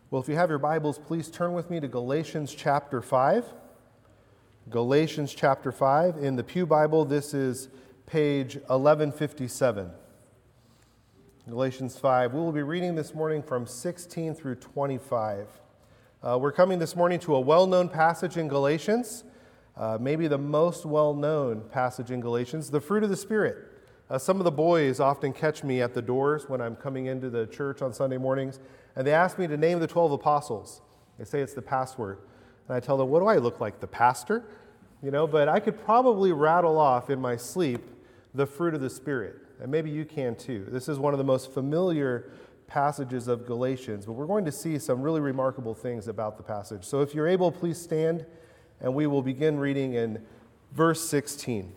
Well, if you have your Bibles, please turn with me to Galatians chapter 5. Galatians chapter 5. In the Pew Bible, this is page 1157. Galatians 5. We will be reading this morning from 16 through 25. We're coming this morning to a well-known passage in Galatians, maybe the most well-known passage in Galatians, the fruit of the Spirit. Some of the boys often catch me at the doors when I'm coming into the church on Sunday mornings, and they ask me to name the 12 apostles. They say it's the password. And I tell them, what do I look like, the pastor? But I could probably rattle off in my sleep the fruit of the Spirit. And maybe you can too. This is one of the most familiar passages of Galatians, but we're going to see some really remarkable things about the passage. So if you're able, please stand, and we will begin reading in verse 16.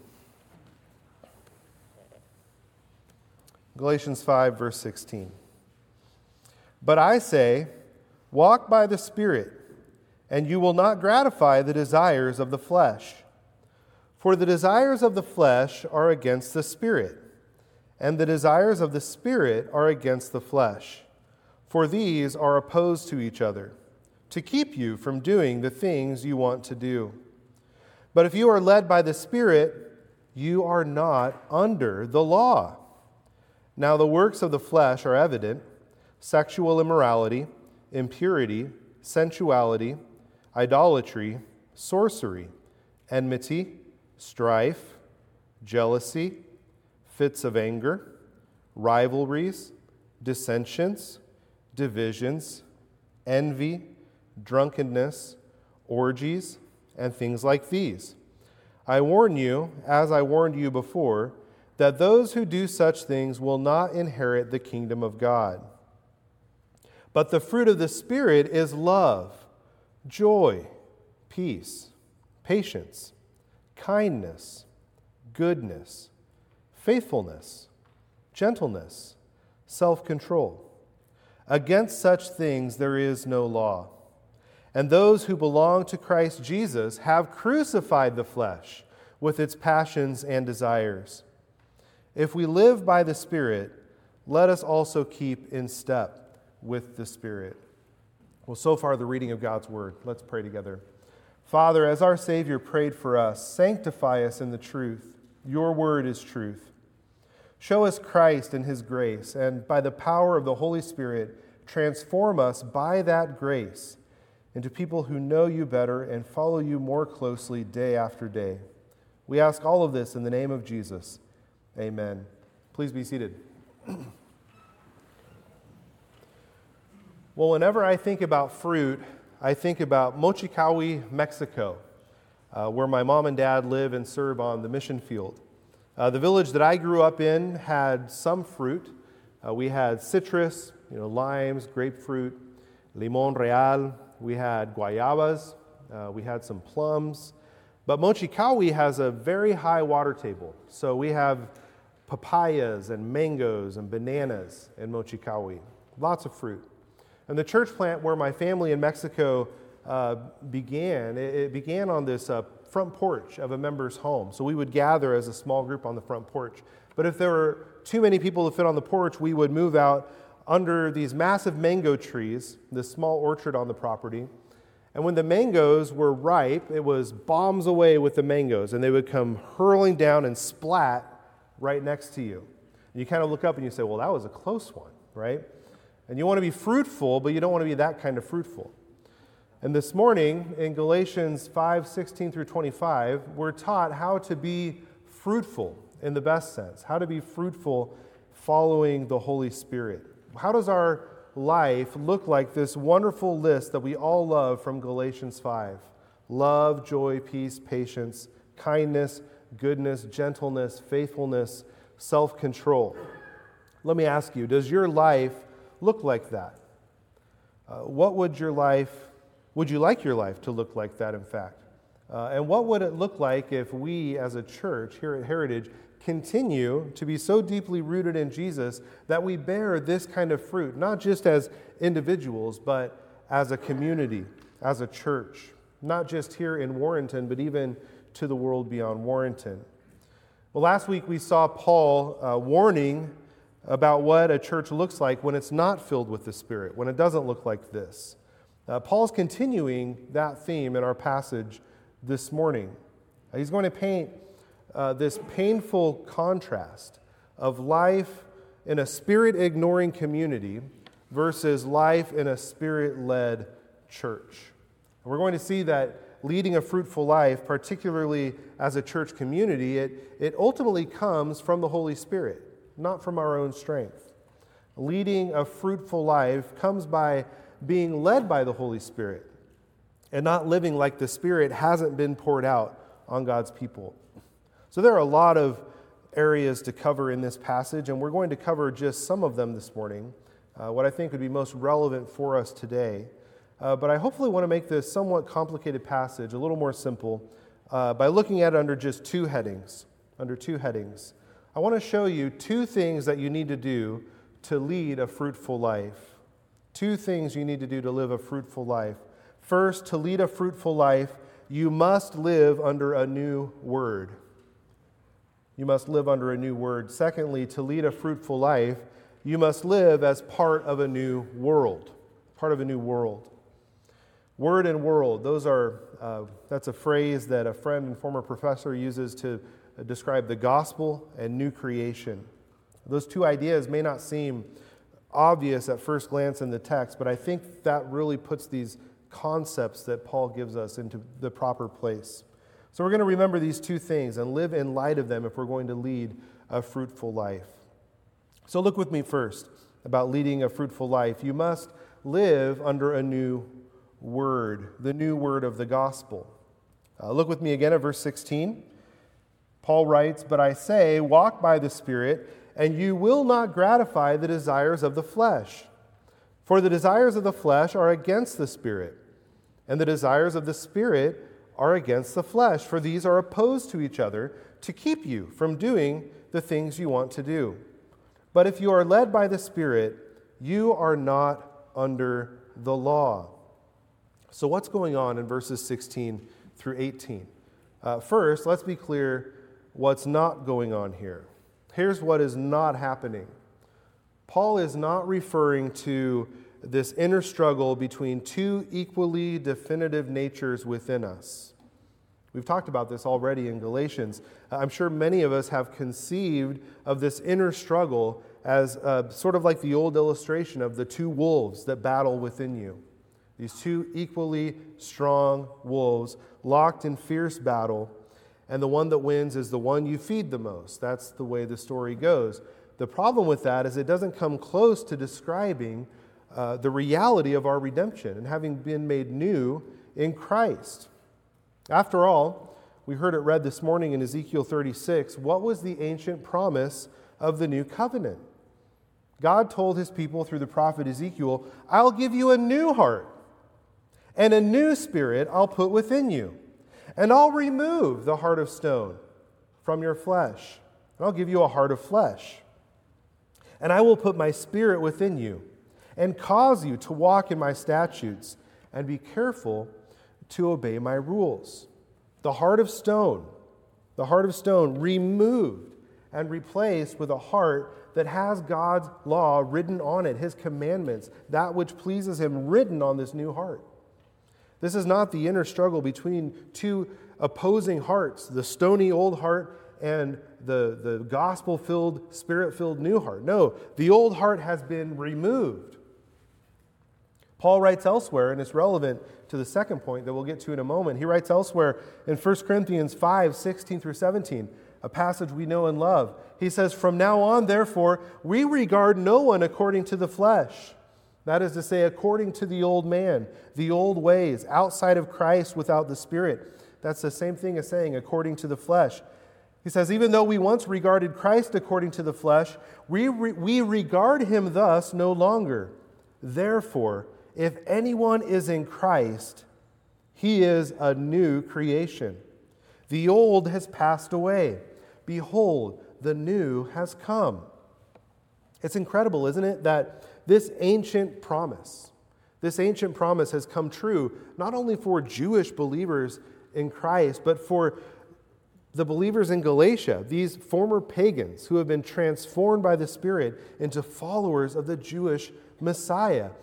Galatians 5, verse 16. But I say, walk by the Spirit, and you will not gratify the desires of the flesh. For the desires of the flesh are against the Spirit, and the desires of the Spirit are against the flesh. For these are opposed to each other, to keep you from doing the things you want to do. But if you are led by the Spirit, you are not under the law. Now the works of the flesh are evident: sexual immorality, impurity, sensuality, idolatry, sorcery, enmity, strife, jealousy, fits of anger, rivalries, dissensions, divisions, envy, drunkenness, orgies, and things like these. I warn you, as I warned you before, that those who do such things will not inherit the kingdom of God. But the fruit of the Spirit is love, joy, peace, patience, kindness, goodness, faithfulness, gentleness, self-control. Against such things there is no law. And those who belong to Christ Jesus have crucified the flesh with its passions and desires. If we live by the Spirit, let us also keep in step with the Spirit. Well, so far the reading of God's Word. Let's pray together. Father, as our Savior prayed for us, sanctify us in the truth. Your Word is truth. Show us Christ and His grace, and by the power of the Holy Spirit, transform us by that grace into people who know you better and follow you more closely day after day. We ask all of this in the name of Jesus. Amen. Please be seated. Well, whenever I think about fruit, I think about Mochicawi, Mexico, where my mom and dad live and serve on the mission field. The village that I grew up in had some fruit. We had citrus, limes, grapefruit, limon real. We had guayabas. We had some plums. But Mochicawi has a very high water table. So we have papayas and mangoes and bananas in Mochicawi. Lots of fruit. And the church plant where my family in Mexico began, it began on this front porch of a member's home. So we would gather as a small group on the front porch. But if there were too many people to fit on the porch, we would move out under these massive mango trees, this small orchard on the property. And when the mangoes were ripe, it was bombs away with the mangoes, and they would come hurling down and splat right next to you. And you kind of look up and you say, well, that was a close one, right? And you want to be fruitful, but you don't want to be that kind of fruitful. And this morning, in Galatians 5, 16 through 25, we're taught how to be fruitful in the best sense, how to be fruitful following the Holy Spirit. How does our life look like this wonderful list that we all love from Galatians 5? Love, joy, peace, patience, kindness, goodness, gentleness, faithfulness, self-control. Let me ask you, does your life look like that? Would you like your life to look like that, in fact? And what would it look like if we as a church here at Heritage continue to be so deeply rooted in Jesus that we bear this kind of fruit, not just as individuals, but as a community, as a church, not just here in Warrenton, but even to the world beyond Warrenton. Well, last week we saw Paul warning about what a church looks like when it's not filled with the Spirit, when it doesn't look like this. Paul's continuing that theme in our passage this morning. He's going to paint this painful contrast of life in a spirit-ignoring community versus life in a spirit-led church. We're going to see that leading a fruitful life, particularly as a church community, it ultimately comes from the Holy Spirit, not from our own strength. Leading a fruitful life comes by being led by the Holy Spirit and not living like the Spirit hasn't been poured out on God's people. So there are a lot of areas to cover in this passage, and we're going to cover just some of them this morning, what I think would be most relevant for us today. But I hopefully want to make this somewhat complicated passage a little more simple by looking at it under just two headings. Under two headings. I want to show you two things that you need to do to lead a fruitful life. Two things you need to do to live a fruitful life. First, to lead a fruitful life, you must live under a new word. You must live under a new word. Secondly, to lead a fruitful life, you must live as part of a new world. Part of a new world. Word and world, that's a phrase that a friend and former professor uses to describe the gospel and new creation. Those two ideas may not seem obvious at first glance in the text, but I think that really puts these concepts that Paul gives us into the proper place. So we're going to remember these two things and live in light of them if we're going to lead a fruitful life. So look with me first about leading a fruitful life. You must live under a new word, the new word of the gospel. Look with me again at verse 16. Paul writes, "But I say, walk by the Spirit, and you will not gratify the desires of the flesh. For the desires of the flesh are against the Spirit, and the desires of the Spirit are against the flesh, for these are opposed to each other to keep you from doing the things you want to do. But if you are led by the Spirit, you are not under the law." So what's going on in verses 16 through 18? First, let's be clear what's not going on here. Here's what is not happening. Paul is not referring to this inner struggle between two equally definitive natures within us. We've talked about this already in Galatians. I'm sure many of us have conceived of this inner struggle as sort of like the old illustration of the two wolves that battle within you. These two equally strong wolves locked in fierce battle, and the one that wins is the one you feed the most. That's the way the story goes. The problem with that is it doesn't come close to describing the reality of our redemption and having been made new in Christ. After all, we heard it read this morning in Ezekiel 36, what was the ancient promise of the new covenant? God told his people through the prophet Ezekiel, "I'll give you a new heart, and a new spirit I'll put within you. And I'll remove the heart of stone from your flesh, and I'll give you a heart of flesh. And I will put my spirit within you, and cause you to walk in my statutes, and be careful to obey my rules." The heart of stone removed and replaced with a heart that has God's law written on it, his commandments, that which pleases him written on this new heart. This is not the inner struggle between two opposing hearts, the stony old heart and the gospel-filled, spirit-filled new heart. No, the old heart has been removed. Paul writes elsewhere, and it's relevant to the second point that we'll get to in a moment. He writes elsewhere in 1 Corinthians 5, 16 through 17, a passage we know and love. He says, "From now on, therefore, we regard no one according to the flesh. That is to say, according to the old man, the old ways, outside of Christ without the Spirit." That's the same thing as saying according to the flesh. He says, "Even though we once regarded Christ according to the flesh, we regard him thus no longer. Therefore, if anyone is in Christ, he is a new creation. The old has passed away. Behold, the new has come." It's incredible, isn't it, that this ancient promise has come true not only for Jewish believers in Christ, but for the believers in Galatia, these former pagans who have been transformed by the Spirit into followers of the Jewish Messiah.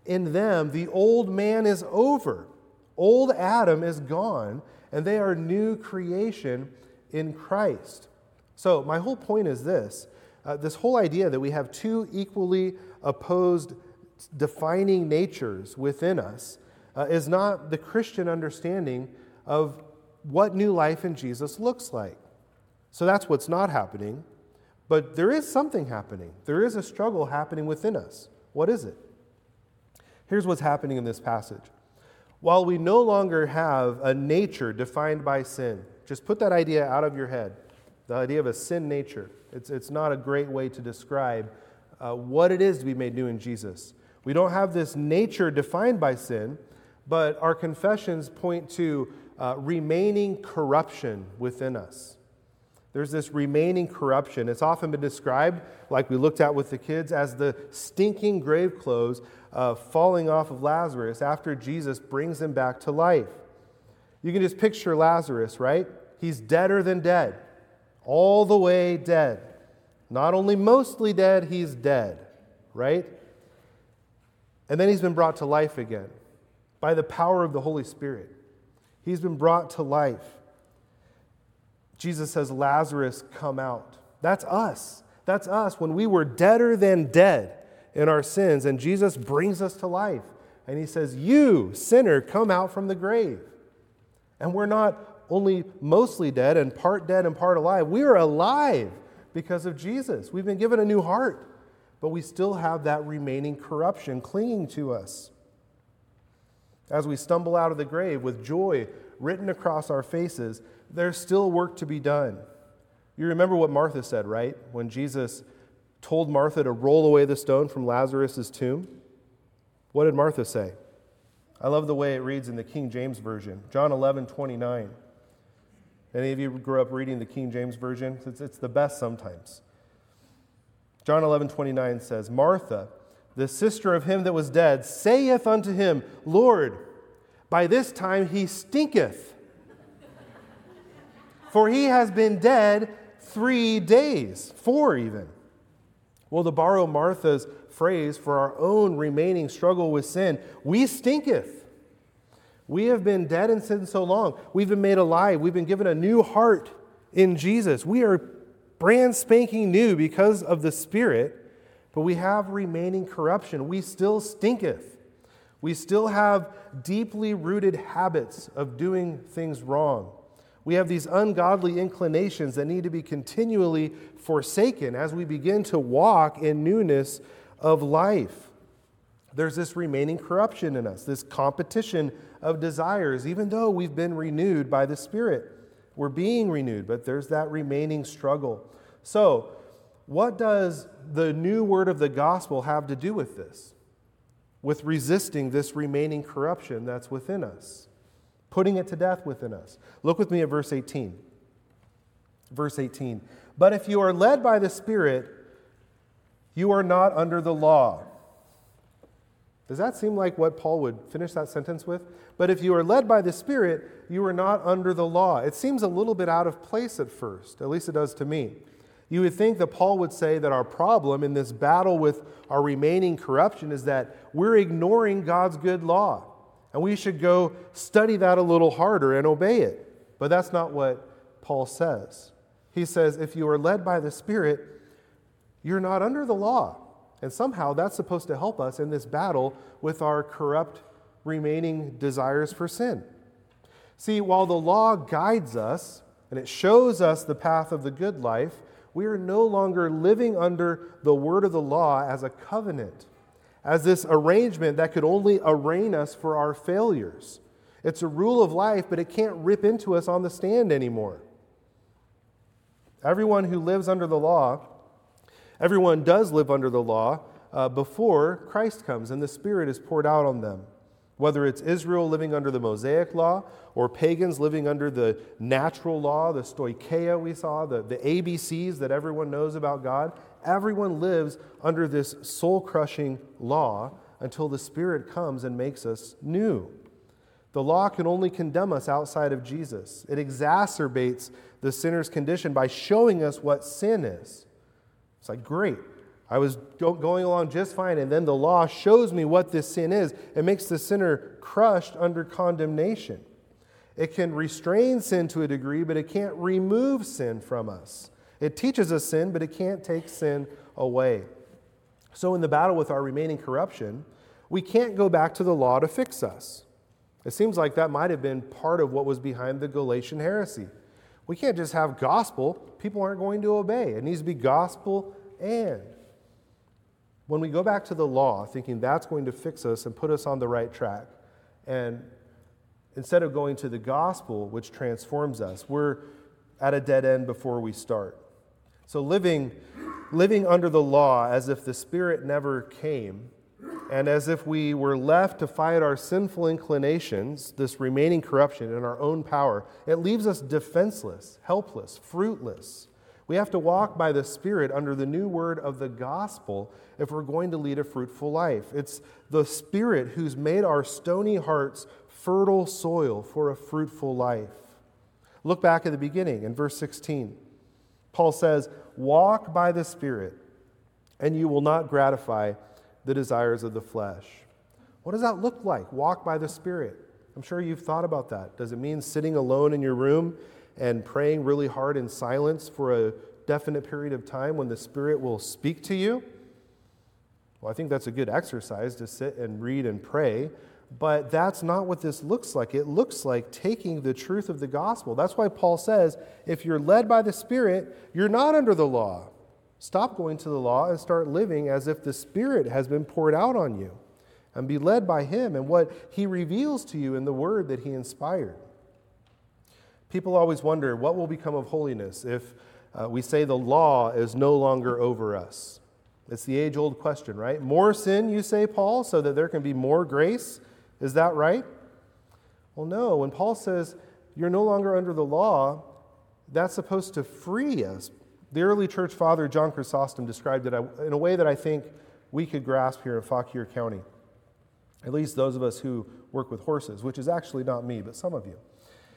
in them, the old man is over. Old Adam is gone, and they are new creation in Christ. So my whole point is this. This whole idea that we have two equally opposed defining natures within us is not the Christian understanding of what new life in Jesus looks like. So that's what's not happening. But there is something happening. There is a struggle happening within us. What is it? Here's what's happening in this passage. While we no longer have a nature defined by sin, just put that idea out of your head, the idea of a sin nature. It's not a great way to describe what it is to be made new in Jesus. We don't have this nature defined by sin, but our confessions point to remaining corruption within us. There's this remaining corruption. It's often been described, like we looked at with the kids, as the stinking grave clothes falling off of Lazarus after Jesus brings him back to life. You can just picture Lazarus, right? He's deader than dead, all the way dead. Not only mostly dead, he's dead, right? And then he's been brought to life again by the power of the Holy Spirit. He's been brought to life. Jesus says, Lazarus, come out. That's us. That's us when we were deader than dead in our sins, and Jesus brings us to life. And he says, you, sinner, come out from the grave. And we're not only mostly dead and part alive. We are alive because of Jesus. We've been given a new heart, but we still have that remaining corruption clinging to us. As we stumble out of the grave with joy written across our faces, there's still work to be done. You remember what Martha said, right? When Jesus told Martha to roll away the stone from Lazarus' tomb. What did Martha say? I love the way it reads in the King James Version. John 11:29. Any of you grew up reading the King James Version? It's the best sometimes. John 11:29 says, Martha, the sister of him that was dead, saith unto him, Lord, by this time he stinketh, for he has been dead 3 days, 4 even. Well, to borrow Martha's phrase for our own remaining struggle with sin, we stinketh. We have been dead in sin so long. We've been made alive. We've been given a new heart in Jesus. We are brand spanking new because of the Spirit, but we have remaining corruption. We still stinketh. We still have deeply rooted habits of doing things wrong. We have these ungodly inclinations that need to be continually forsaken as we begin to walk in newness of life. There's this remaining corruption in us, this competition of desires, even though we've been renewed by the Spirit. We're being renewed, but there's that remaining struggle. So, what does the new word of the gospel have to do with this? With resisting this remaining corruption that's within us, putting it to death within us. Look with me at verse 18. Verse 18. But if you are led by the Spirit, you are not under the law. Does that seem like what Paul would finish that sentence with? But if you are led by the Spirit, you are not under the law. It seems a little bit out of place at first, at least it does to me. You would think that Paul would say that our problem in this battle with our remaining corruption is that we're ignoring God's good law, and we should go study that a little harder and obey it. But that's not what Paul says. He says, if you are led by the Spirit, you're not under the law. And somehow that's supposed to help us in this battle with our corrupt remaining desires for sin. See, while the law guides us and it shows us the path of the good life, we are no longer living under the word of the law as a covenant, as this arrangement that could only arraign us for our failures. It's a rule of life, but it can't rip into us on the stand anymore. Everyone who lives under the law, everyone does live under the law before Christ comes and the Spirit is poured out on them. Whether it's Israel living under the Mosaic law or pagans living under the natural law, the stoicheia we saw, the ABCs that everyone knows about God, everyone lives under this soul-crushing law until the Spirit comes and makes us new. The law can only condemn us outside of Jesus. It exacerbates the sinner's condition by showing us what sin is. It's like, great, I was going along just fine, and then the law shows me what this sin is. It makes the sinner crushed under condemnation. It can restrain sin to a degree, but it can't remove sin from us. It teaches us sin, but it can't take sin away. So in the battle with our remaining corruption, we can't go back to the law to fix us. It seems like that might have been part of what was behind the Galatian heresy. We can't just have gospel. People aren't going to obey. It needs to be gospel and. When we go back to the law, thinking that's going to fix us and put us on the right track, and instead of going to the gospel, which transforms us, we're at a dead end before we start. So living under the law as if the Spirit never came, and as if we were left to fight our sinful inclinations, this remaining corruption in our own power, it leaves us defenseless, helpless, fruitless. We have to walk by the Spirit under the new word of the gospel if we're going to lead a fruitful life. It's the Spirit who's made our stony hearts fertile soil for a fruitful life. Look back at the beginning in verse 16. Paul says, "Walk by the Spirit, and you will not gratify the desires of the flesh." What does that look like? Walk by the Spirit. I'm sure you've thought about that. Does it mean sitting alone in your room and praying really hard in silence for a definite period of time when the Spirit will speak to you? Well, I think that's a good exercise to sit and read and pray, but that's not what this looks like. It looks like taking the truth of the gospel. That's why Paul says, if you're led by the Spirit, you're not under the law. Stop going to the law and start living as if the Spirit has been poured out on you, and be led by Him and what He reveals to you in the word that He inspired. People always wonder what will become of holiness if we say the law is no longer over us. It's the age-old question, right? More sin, you say, Paul, so that there can be more grace? Is that right? Well, no. When Paul says you're no longer under the law, that's supposed to free us. The early church father, John Chrysostom, described it in a way that I think we could grasp here in Fauquier County. At least those of us who work with horses, which is actually not me, but some of you.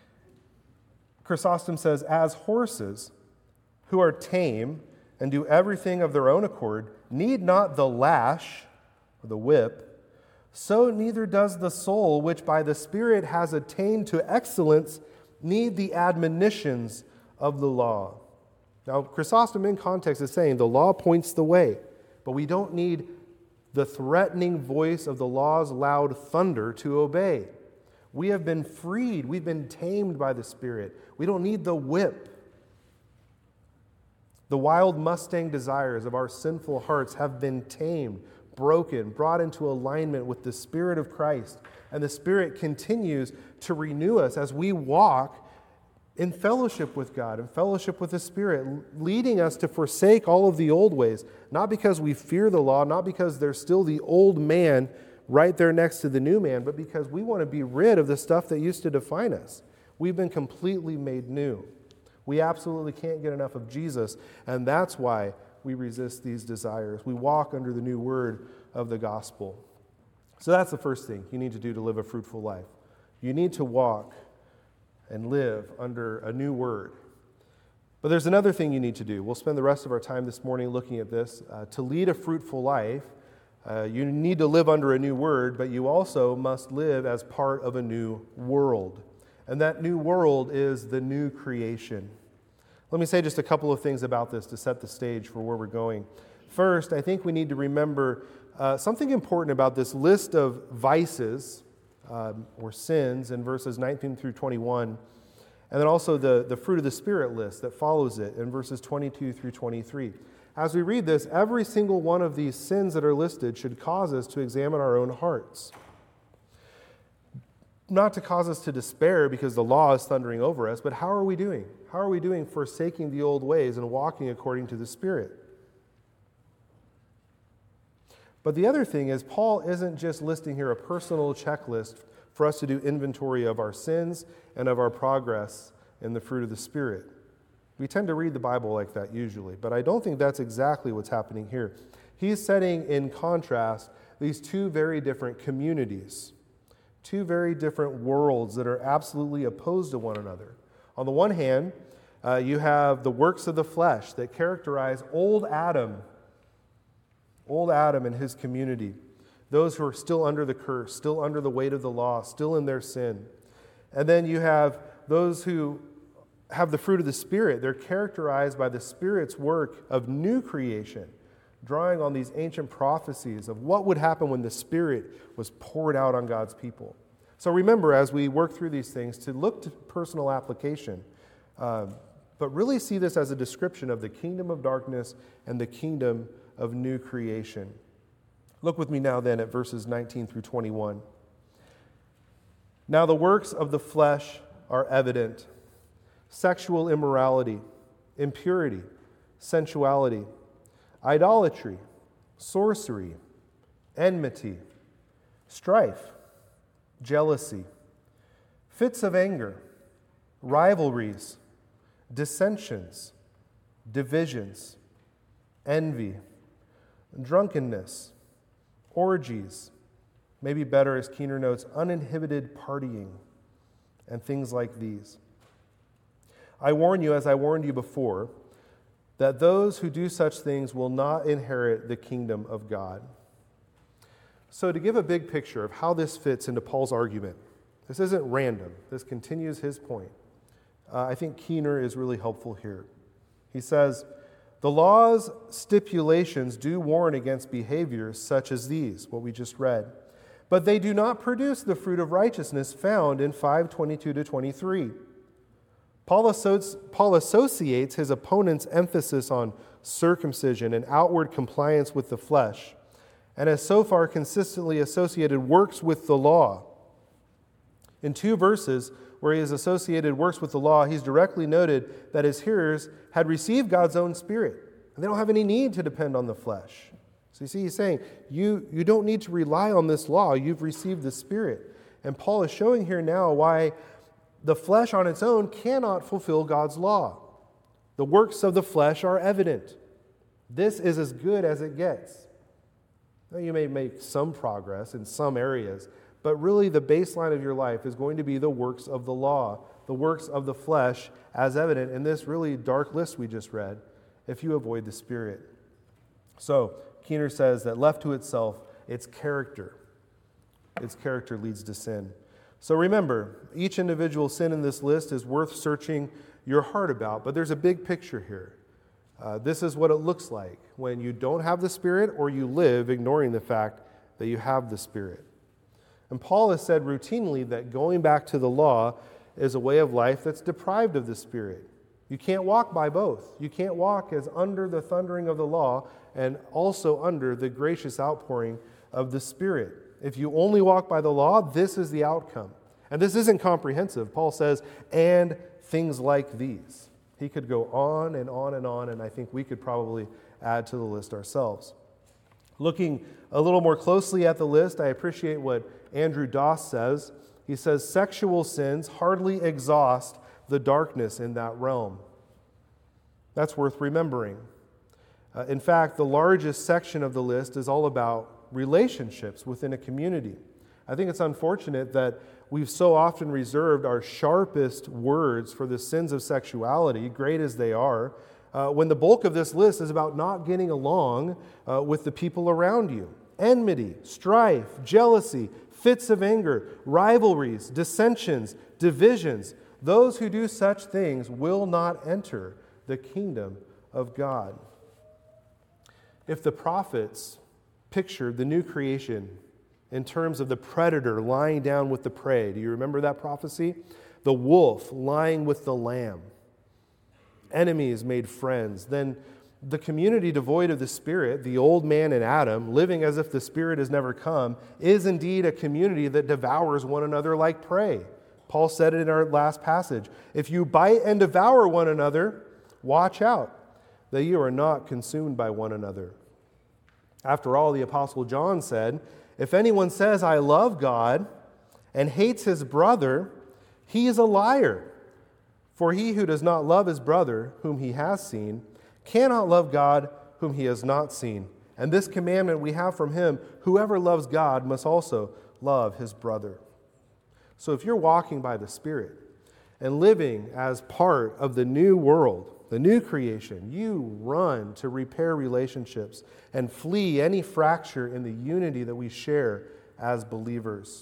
Chrysostom says, as horses who are tame and do everything of their own accord need not the lash or the whip, so neither does the soul, which by the Spirit has attained to excellence, need the admonitions of the law. Now, Chrysostom in context is saying the law points the way, but we don't need the threatening voice of the law's loud thunder to obey. We have been freed. We've been tamed by the Spirit. We don't need the whip. The wild Mustang desires of our sinful hearts have been tamed, broken, brought into alignment with the Spirit of Christ. And the Spirit continues to renew us as we walk in fellowship with God, in fellowship with the Spirit, leading us to forsake all of the old ways, not because we fear the law, not because there's still the old man right there next to the new man, but because we want to be rid of the stuff that used to define us. We've been completely made new. We absolutely can't get enough of Jesus, and that's why we resist these desires. We walk under the new word of the gospel. So that's the first thing you need to do to live a fruitful life. You need to walk and live under a new word. But there's another thing you need to do. We'll spend the rest of our time this morning looking at this. To lead a fruitful life, you need to live under a new word, but you also must live as part of a new world. And that new world is the new creation. Let me say just a couple of things about this to set the stage for where we're going. First, I think we need to remember something important about this list of vices or sins in verses 19 through 21, and then also the fruit of the Spirit list that follows it in verses 22 through 23. As we read this, every single one of these sins that are listed should cause us to examine our own hearts. Not to cause us to despair because the law is thundering over us, but how are we doing? How are we doing forsaking the old ways and walking according to the Spirit? But the other thing is, Paul isn't just listing here a personal checklist for us to do inventory of our sins and of our progress in the fruit of the Spirit. We tend to read the Bible like that usually, but I don't think that's exactly what's happening here. He's setting in contrast these two very different communities, two very different worlds that are absolutely opposed to one another. On the one hand, you have the works of the flesh that characterize old Adam, Old Adam and his community, those who are still under the curse, still under the weight of the law, still in their sin. And then you have those who have the fruit of the Spirit. They're characterized by the Spirit's work of new creation, drawing on these ancient prophecies of what would happen when the Spirit was poured out on God's people. So remember, as we work through these things, to look to personal application, but really see this as a description of the kingdom of darkness and the kingdom of new creation. Look with me now then at verses 19 through 21. Now the works of the flesh are evident: sexual immorality, impurity, sensuality, idolatry, sorcery, enmity, strife, jealousy, fits of anger, rivalries, dissensions, divisions, envy, drunkenness, orgies, maybe better, as Keener notes, uninhibited partying, and things like these. I warn you, as I warned you before, that those who do such things will not inherit the kingdom of God. So to give a big picture of how this fits into Paul's argument, this isn't random. This continues his point. I think Keener is really helpful here. He says, the law's stipulations do warn against behaviors such as these, what we just read, but they do not produce the fruit of righteousness found in 5:22-23. Paul associates his opponent's emphasis on circumcision and outward compliance with the flesh, and has so far consistently associated works with the law. In 2 verses where he has associated works with the law, he's directly noted that his hearers had received God's own Spirit, and they don't have any need to depend on the flesh. So you see, he's saying, you don't need to rely on this law. You've received the Spirit. And Paul is showing here now why the flesh on its own cannot fulfill God's law. The works of the flesh are evident. This is as good as it gets. Now, you may make some progress in some areas, but really the baseline of your life is going to be the works of the law, the works of the flesh, as evident in this really dark list we just read, if you avoid the Spirit. So, Keener says that left to itself, its character leads to sin. So remember, each individual sin in this list is worth searching your heart about, but there's a big picture here. This is what it looks like when you don't have the Spirit or you live ignoring the fact that you have the Spirit. And Paul has said routinely that going back to the law is a way of life that's deprived of the Spirit. You can't walk by both. You can't walk as under the thundering of the law and also under the gracious outpouring of the Spirit. If you only walk by the law, this is the outcome. And this isn't comprehensive. Paul says, and things like these. He could go on and on and on, and I think we could probably add to the list ourselves. Looking a little more closely at the list, I appreciate what Andrew Doss says. He says, sexual sins hardly exhaust the darkness in that realm. That's worth remembering. In fact, the largest section of the list is all about relationships within a community. I think it's unfortunate that we've so often reserved our sharpest words for the sins of sexuality, great as they are, when the bulk of this list is about not getting along with the people around you. Enmity, strife, jealousy, fits of anger, rivalries, dissensions, divisions. Those who do such things will not enter the kingdom of God. If the prophets pictured the new creation in terms of the predator lying down with the prey, do you remember that prophecy? The wolf lying with the lamb. Enemies made friends. Then the community devoid of the Spirit, the old man in Adam, living as if the Spirit has never come, is indeed a community that devours one another like prey. Paul said it in our last passage. If you bite and devour one another, watch out that you are not consumed by one another. After all, the Apostle John said, if anyone says, I love God, and hates his brother, he is a liar. For he who does not love his brother, whom he has seen, cannot love God, whom he has not seen. And this commandment we have from him, whoever loves God must also love his brother. So if you're walking by the Spirit and living as part of the new world, the new creation, you run to repair relationships and flee any fracture in the unity that we share as believers.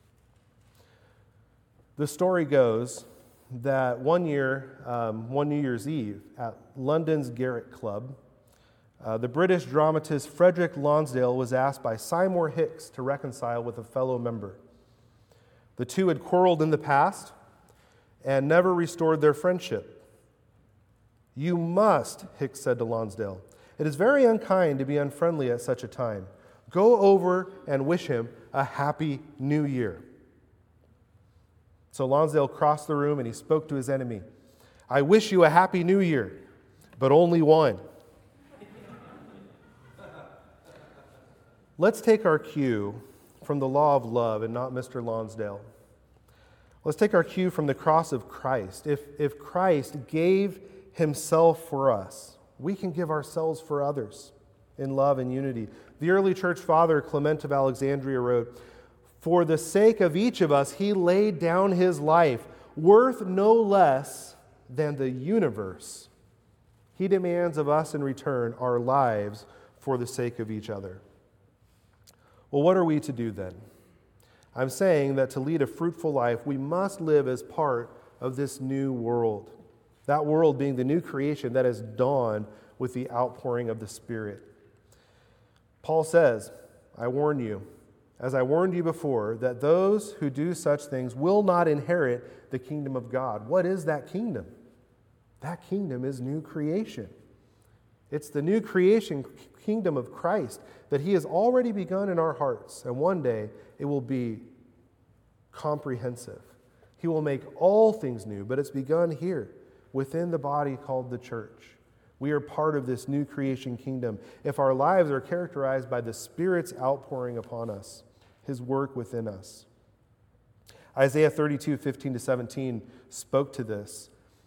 The story goes that one year, one New Year's Eve, at London's Garrick Club, the British dramatist Frederick Lonsdale was asked by Seymour Hicks to reconcile with a fellow member. The two had quarreled in the past and never restored their friendship. "You must," Hicks said to Lonsdale. "It is very unkind to be unfriendly at such a time. Go over and wish him a happy new year." So Lonsdale crossed the room and he spoke to his enemy. "I wish you a happy new year, but only one." Let's take our cue from the law of love and not Mr. Lonsdale. Let's take our cue from the cross of Christ. If Christ gave himself for us, we can give ourselves for others in love and unity. The early church father, Clement of Alexandria, wrote, "For the sake of each of us, he laid down his life, worth no less than the universe. He demands of us in return our lives for the sake of each other." Well, what are we to do then? I'm saying that to lead a fruitful life, we must live as part of this new world. That world being the new creation that has dawned with the outpouring of the Spirit. Paul says, "I warn you, as I warned you before, that those who do such things will not inherit the kingdom of God." What is that kingdom? That kingdom is new creation. It's the new creation kingdom of Christ that he has already begun in our hearts, and one day it will be comprehensive. He will make all things new, but it's begun here within the body called the church. We are part of this new creation kingdom if our lives are characterized by the Spirit's outpouring upon us, his work within us. Isaiah 32, 15-17 spoke to this.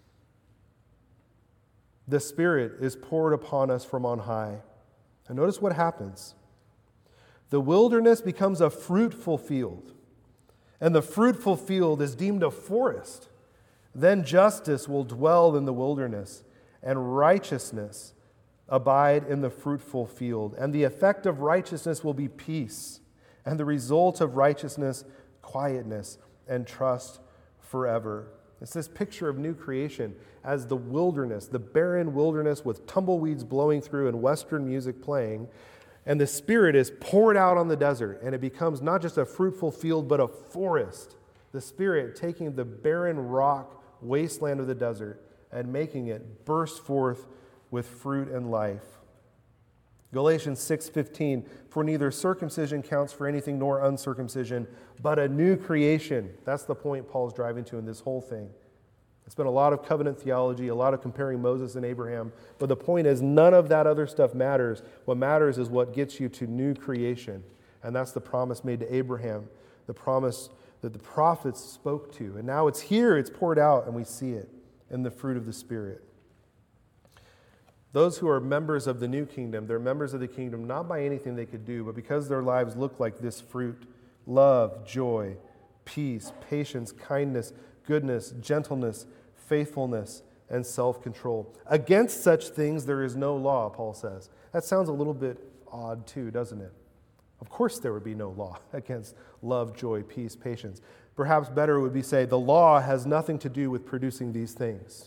The Spirit is poured upon us from on high. And notice what happens. The wilderness becomes a fruitful field, and the fruitful field is deemed a forest. Then justice will dwell in the wilderness, and righteousness abide in the fruitful field. And the effect of righteousness will be peace, and the result of righteousness, quietness, and trust forever. It's this picture of new creation as the wilderness, the barren wilderness with tumbleweeds blowing through and Western music playing. And the Spirit is poured out on the desert, and it becomes not just a fruitful field, but a forest. The Spirit taking the barren rock wasteland of the desert and making it burst forth with fruit and life. Galatians 6:15, "For neither circumcision counts for anything nor uncircumcision, but a new creation." That's the point Paul's driving to in this whole thing. It's been a lot of covenant theology, a lot of comparing Moses and Abraham, but the point is none of that other stuff matters. What matters is what gets you to new creation, and that's the promise made to Abraham, the promise that the prophets spoke to. And now it's here, it's poured out, and we see it in the fruit of the Spirit. Those who are members of the new kingdom, they're members of the kingdom not by anything they could do, but because their lives look like this fruit: love, joy, peace, patience, kindness, goodness, gentleness, faithfulness, and self-control. Against such things there is no law, Paul says. That sounds a little bit odd too, doesn't it? Of course there would be no law against love, joy, peace, patience. Perhaps better would be say the law has nothing to do with producing these things.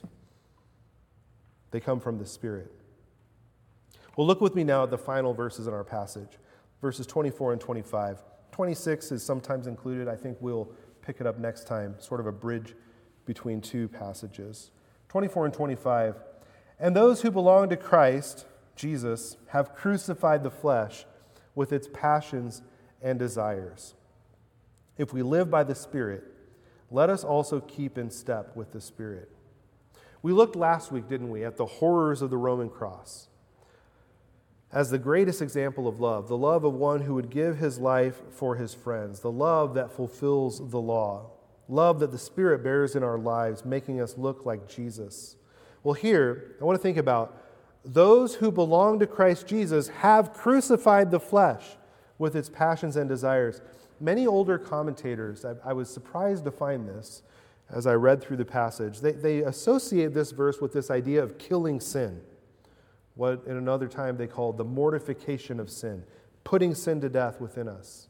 They come from the Spirit. Well, look with me now at the final verses in our passage, verses 24 and 25. 26 is sometimes included. I think we'll pick it up next time, sort of a bridge between two passages. 24 and 25. "And those who belong to Christ, Jesus, have crucified the flesh with its passions and desires. If we live by the Spirit, let us also keep in step with the Spirit." We looked last week, didn't we, at the horrors of the Roman cross as the greatest example of love, the love of one who would give his life for his friends, the love that fulfills the law, love that the Spirit bears in our lives, making us look like Jesus. Well, here, I want to think about those who belong to Christ Jesus have crucified the flesh with its passions and desires. Many older commentators, I was surprised to find this, as I read through the passage, they associate this verse with this idea of killing sin, what in another time they called the mortification of sin, putting sin to death within us.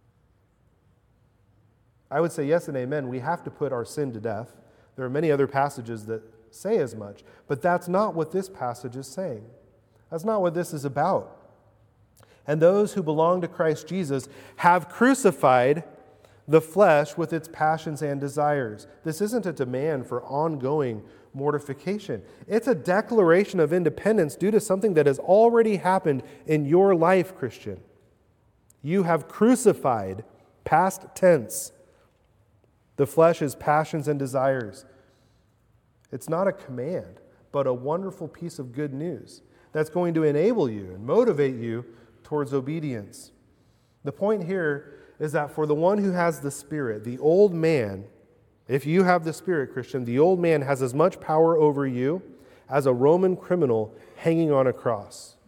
I would say yes and amen. We have to put our sin to death. There are many other passages that say as much, but that's not what this passage is saying. That's not what this is about. And those who belong to Christ Jesus have crucified the flesh with its passions and desires. This isn't a demand for ongoing mortification. It's a declaration of independence due to something that has already happened in your life, Christian. You have crucified, past tense, the flesh's passions and desires. It's not a command, but a wonderful piece of good news that's going to enable you and motivate you towards obedience. The point here is that for the one who has the Spirit, the old man, if you have the Spirit, Christian, the old man has as much power over you as a Roman criminal hanging on a cross.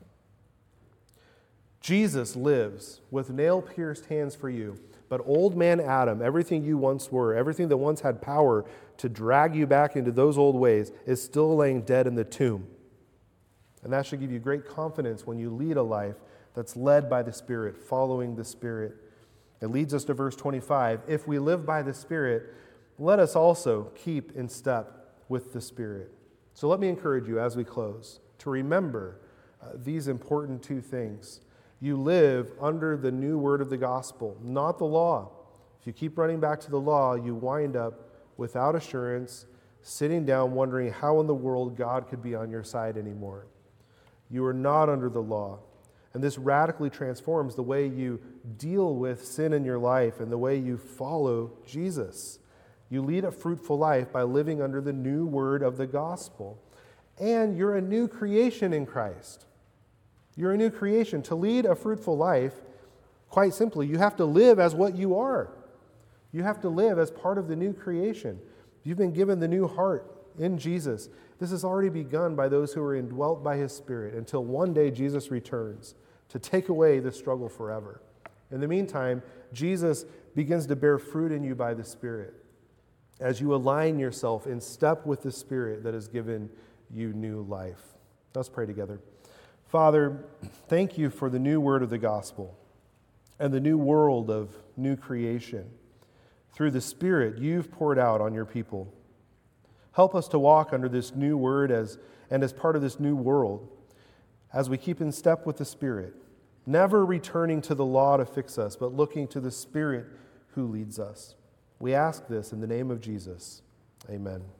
Jesus lives with nail-pierced hands for you, but old man Adam, everything you once were, everything that once had power to drag you back into those old ways, is still laying dead in the tomb. And that should give you great confidence when you lead a life that's led by the Spirit, following the Spirit. It leads us to verse 25. If we live by the Spirit, let us also keep in step with the Spirit. So let me encourage you as we close to remember these important two things. You live under the new word of the gospel, not the law. If you keep running back to the law, you wind up without assurance, sitting down wondering how in the world God could be on your side anymore. You are not under the law. And this radically transforms the way you deal with sin in your life and the way you follow Jesus. You lead a fruitful life by living under the new word of the gospel. And you're a new creation in Christ. You're a new creation. To lead a fruitful life, quite simply, you have to live as what you are. You have to live as part of the new creation. You've been given the new heart in Jesus. This has already begun by those who are indwelt by His Spirit until one day Jesus returns to take away the struggle forever. In the meantime, Jesus begins to bear fruit in you by the Spirit as you align yourself in step with the Spirit that has given you new life. Let's pray together. Father, thank you for the new word of the gospel and the new world of new creation. Through the Spirit you've poured out on your people. Help us to walk under this new word as part of this new world as we keep in step with the Spirit, never returning to the law to fix us, but looking to the Spirit who leads us. We ask this in the name of Jesus. Amen.